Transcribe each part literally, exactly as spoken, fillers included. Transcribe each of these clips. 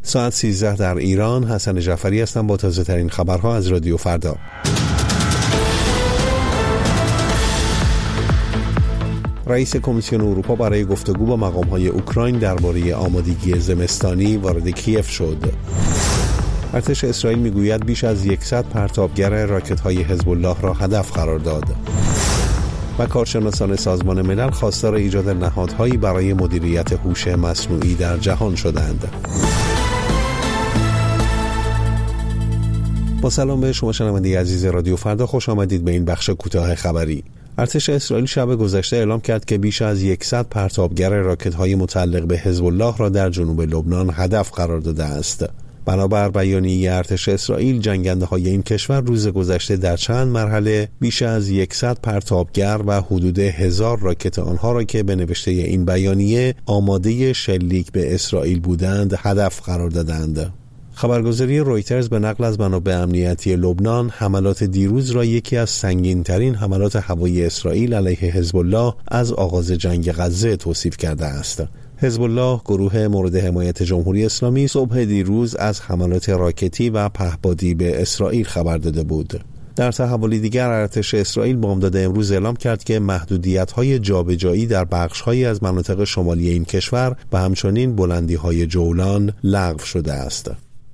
ساعت سیزده در ایران. حسن جعفری هستم با تازه ترین خبرها از رادیو فردا. رئیس کمیسیون اروپا برای گفتگو با مقام‌های اوکراین درباره آمادگی زمستانی وارد کیف شد. ارتش اسرائیل میگوید بیش از صد پرتابگر راکت‌های حزب الله را هدف قرار داد. و کارشناسان سازمان ملل خواستار ایجاد نهادهایی برای مدیریت هوش مصنوعی در جهان شدند. با سلام به شما شنونده عزیز رادیو فردا، خوش آمدید به این بخش کوتاه خبری. ارتش اسرائیل شب گذشته اعلام کرد که بیش از صد پرتابگر راکت‌های متعلق به حزب الله را در جنوب لبنان هدف قرار داده است. بنابر بیانیه ارتش اسرائیل، جنگنده‌های این کشور روز گذشته در چند مرحله بیش از صد پرتابگر و حدود هزار راکت آنها را که به نوشته این بیانیه آماده شلیک به اسرائیل بودند هدف قرار دادند. خبرگزاری رویترز به نقل از منابع امنیتی لبنان حملات دیروز را یکی از سنگین‌ترین حملات هوایی اسرائیل علیه حزب الله از آغاز جنگ غزه توصیف کرده است. حزب الله، گروه مورد حمایت جمهوری اسلامی، صبح دیروز از حملات راکتی و پهپادی به اسرائیل خبر داده بود. در تحولی دیگر ارتش اسرائیل بامداد امروز اعلام کرد که محدودیت‌های جابجایی در بخش‌هایی از مناطق شمالی این کشور و همچنین بلندی‌های جولان لغو شده است.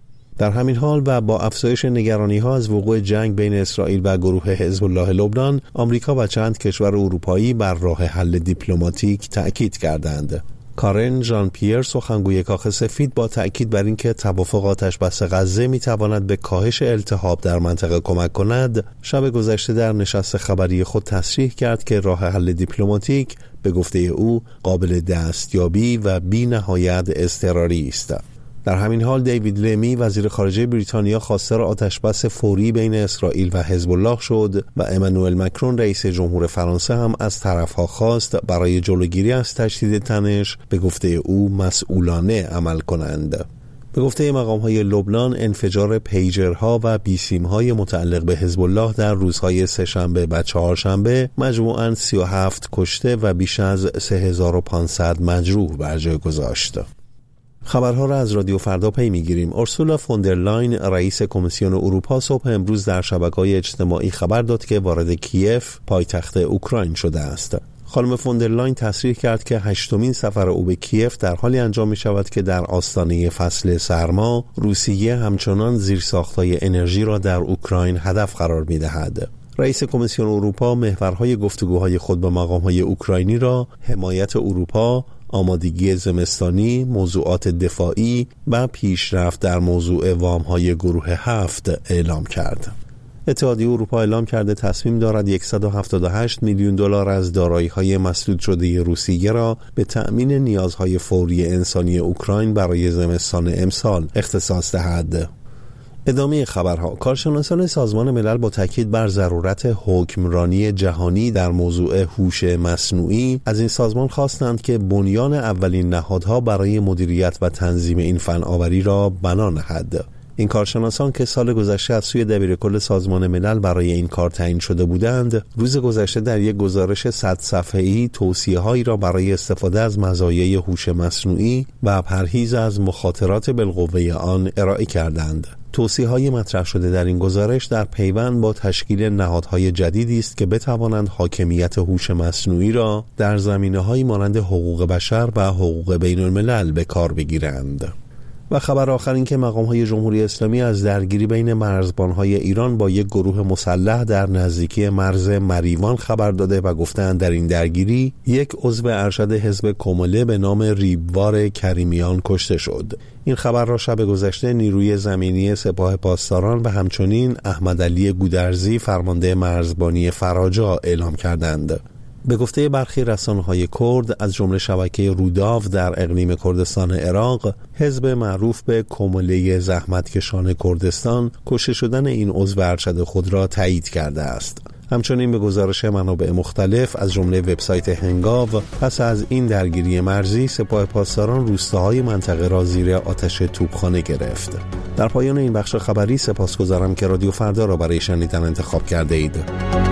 در همین حال و با افزایش نگرانی‌ها از وقوع جنگ بین اسرائیل و گروه حزب الله لبنان، آمریکا و چند کشور اروپایی بر راه حل دیپلماتیک تأکید کردند. کارن ژان پیر، سخنگوی کاخ سفید، با تأکید بر اینکه توافق آتش‌بس غزه می‌تواند به کاهش التهاب در منطقه کمک کند، شب گذشته در نشست خبری خود تصریح کرد که راه حل دیپلماتیک به گفته او قابل دستیابی و بی نهایت اضطراری است. در همین حال دیوید لمی، وزیر خارجه بریتانیا، خواستار آتش‌بس فوری بین اسرائیل و حزب الله شد و امانوئل مکرون، رئیس جمهور فرانسه، هم از طرفها خواست برای جلوگیری از تشدید تنش به گفته او مسئولانه عمل کنند. به گفته مقام‌های لبنان، انفجار پیجرها و بیسیم‌های متعلق به حزب الله در روزهای سه‌شنبه و چهارشنبه مجموعاً سی و هفت کشته و بیش از سه هزار و پانصد مجروح بر جای گذاشت. خبرها را از رادیو فردا پی میگیریم. اورسولا فوندرلاین، رئیس کمیسیون اروپا، صبح امروز در شبکه‌های اجتماعی خبر داد که وارد کیف، پایتخت اوکراین شده است. خانم فوندرلاین تصریح کرد که هشتمین سفر او به کیف در حالی انجام می شود که در آستانه فصل سرما، روسیه همچنان زیرساخت‌های انرژی را در اوکراین هدف قرار می دهد. رئیس کمیسیون اروپا محورهای گفتگوهای خود با مقام‌های اوکراینی را حمایت اروپا، آمادگی زمستانی، موضوعات دفاعی و پیشرفت در موضوع وام‌های گروه هفت اعلام کرد. اتحادیه اروپا اعلام کرده تصمیم دارد صد و هفتاد و هشت میلیون دلار از دارایی‌های مسدود شده روسیه را به تأمین نیازهای فوری انسانی اوکراین برای زمستان امسال اختصاص دهد. ادامه خبرها. کارشناسان سازمان ملل با تاکید بر ضرورت حکمرانی جهانی در موضوع هوش مصنوعی از این سازمان خواستند که بنیان اولین نهادها برای مدیریت و تنظیم این فناوری را بنا نهد. این کارشناسان که سال گذشته از سوی دبیرکل سازمان ملل برای این کار تعیین شده بودند، روز گذشته در یک گزارش صد صفحه‌ای توصیه‌هایی را برای استفاده از مزایای هوش مصنوعی و پرهیز از مخاطرات بالقوه آن ارائه کردند. توصیه‌های مطرح شده در این گزارش در پیوند با تشکیل نهادهای جدیدی است که بتوانند حاکمیت هوش مصنوعی را در زمینه‌هایی مانند حقوق بشر و حقوق بین الملل به کار بگیرند. و خبر آخر این که مقام‌های جمهوری اسلامی از درگیری بین مرزبان‌های ایران با یک گروه مسلح در نزدیکی مرز مریوان خبر داده و گفتند در این درگیری یک عضو ارشد حزب کمله به نام ریبوار کریمیان کشته شد. این خبر را شب گذشته نیروی زمینی سپاه پاسداران و همچنین احمد علی گودرزی، فرمانده مرزبانی فراجا اعلام کردند. به گفته برخی رسانه‌های کرد از جمله شبکه روداو در اقلیم کردستان عراق، حزب معروف به کمله زحمتکشان کردستان کشته شدن این عضو ارشد خود را تایید کرده است. همچنین به گزارش منابع مختلف از جمله وبسایت هنگاو، پس از این درگیری مرزی سپاه پاسداران روستاهای منطقه را زیر آتش توپخانه گرفت. در پایان این بخش خبری سپاسگزارم که رادیو فردا را برای شنیدن انتخاب کرده اید.